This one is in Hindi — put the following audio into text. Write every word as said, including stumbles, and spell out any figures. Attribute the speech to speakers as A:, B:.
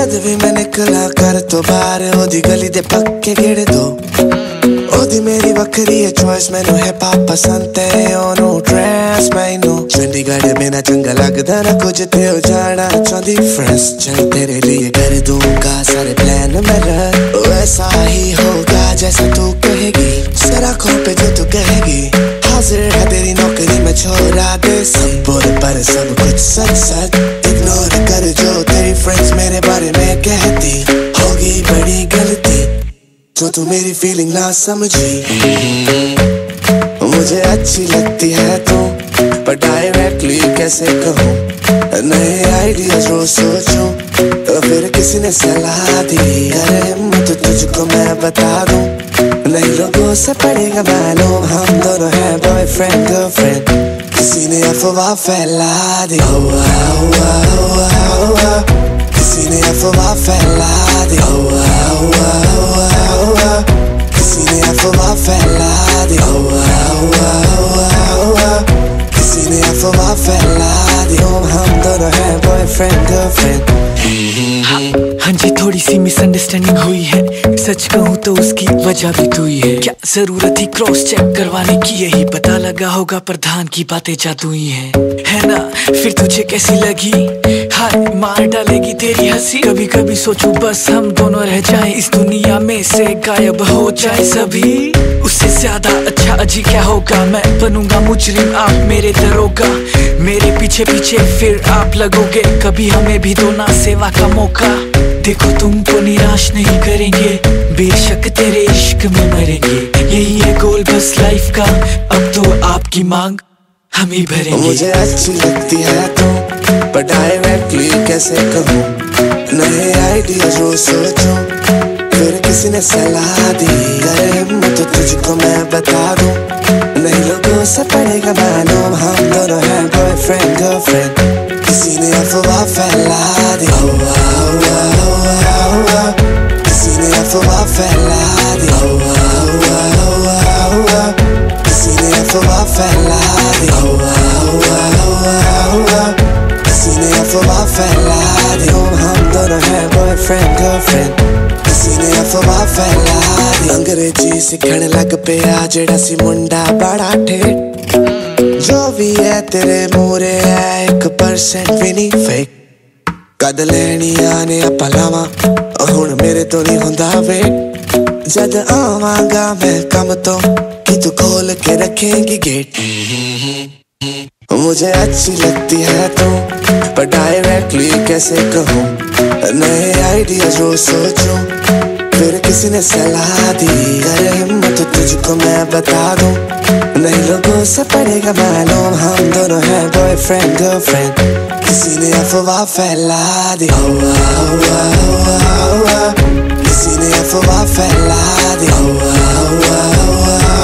A: जद भी मैं निकला कर तो बाहर ओदी गली दे पक्के गेड़े दो ओदी मेरी बकरी है चॉइस मैनू हिप हॉप पसंद है ओनू ड्रेस मैनू चंडीगढ़ में ना चंगा लगदा ना कुछ ते हो जाना चाहती फ्रेंड्स चल तेरे लिए कर दूंगा सारे प्लान मेरा वैसा ही होगा जैसा तू कहेगी सराखों पे जो तू कहेगी हाजिर है तेरी नौकरी में छोड़ा दे सब बोल पर सब कुछ सच सच इग्नोर कर जो तेरी फ्रेंड्स मेरे बारे में कहती होगी बड़ी गलती जो तू मेरी फीलिंग ना समझी मुझे अच्छी लगती है तू पर डायरेक्टली कैसे कहूँ नए आइडियाज रोज सोचूं तो फिर किसी ने सलाह दी अरे हिम्मत तो तुझको मैं बता दूं नई लोगों से पड़ेगा मालूम हम दोनों हैं बॉयफ्रेंड गर्लफ्रेंड किसी ने अफवाह फैला दी हुआ हुआ हुआ हुआ किसी ने अफवाह फैला दी हुआ हुआ हुआ हुआ किसी ने अफवाह फैला दी हुआ हुआ हुआ हुआ किसी ने अफवाह फैला दी हम दोनों हैं बॉयफ्रेंड गर्लफ्रेंड
B: हाँ जी थोड़ी सी मिसअंडरस्टैंडिंग हुई है सच कहूँ तो उसकी वजह भी तू ही है क्या जरूरत थी क्रॉस चेक करवाने की यही पता लगा होगा प्रधान की बातें जादुई हैं है ना फिर तुझे कैसी लगी हाय मार डालेगी तेरी हंसी कभी कभी सोचूं बस हम दोनों रह जाएं इस दुनिया में से गायब हो जाए सभी उससे ज्यादा अच्छा अजी क्या होगा मैं बनूंगा मुजरिम आप मेरे दरोगा मेरे पीछे पीछे फिर आप लगोगे कभी हमें भी दो ना सेवा का मौका देखो तुमको निराश नहीं करेंगे बेशक तेरे इश्क में मरेंगे यही है गोल बस लाइफ का अब तो आपकी मांग हम ही भरेंगे
A: मुझे अच्छी लगती है तू पर डायरेक्टली कैसे कहूँ नए आइडियाज रोज सोचूं फिर किसी ने सलाह दी अरे हिम्मत तो तुझको मैं बता दूं नए लोगों से पड़ेगा मालूम हम दोनों हैं बॉयफ्रेंड गर्लफ्रेंड किसी ने अफवाह फैला दी हुआ हुआ हुआ हुआ किसी ने अफवाह फैला दी हुआ हुआ हुआ हुआ किसी ने अफवाह फैला दी हुआ हुआ हुआ हुआ किसी ने अफवाह फैला दी हम दोनों हैं बॉयफ्रेंड गर्लफ्रेंड किसी ने अफवाह फैला दी अंग्रेजी सिखण लग पिया जेड़ा सी मुंडा बड़ा ठेठ जो भी है तेरे मूरे है एक परसेंट भी नहीं फेक कद लेनी आने अपलावा हुण मेरे तो नहीं हुंदा वेट जद आवांगा मैं कम तो कि तू खोल के रखेंगी गेट मुझे अच्छी लगती है तू पर डायरेक्टली कैसे कहूँ नए आइडियाज रोज सोचूं फिर किसी ने सलाह दी अरे हिम्मत तो तुझको मैं बता दूं नए लोगों से पड़ेगा मालूम हम दोनों हैं बॉयफ्रेंड गर्लफ्रेंड किसी ने अफवाह फैला दी हुआ हुआ हुआ हुआ किसी ने अफवाह फैला दी हुआ हुआ हुआ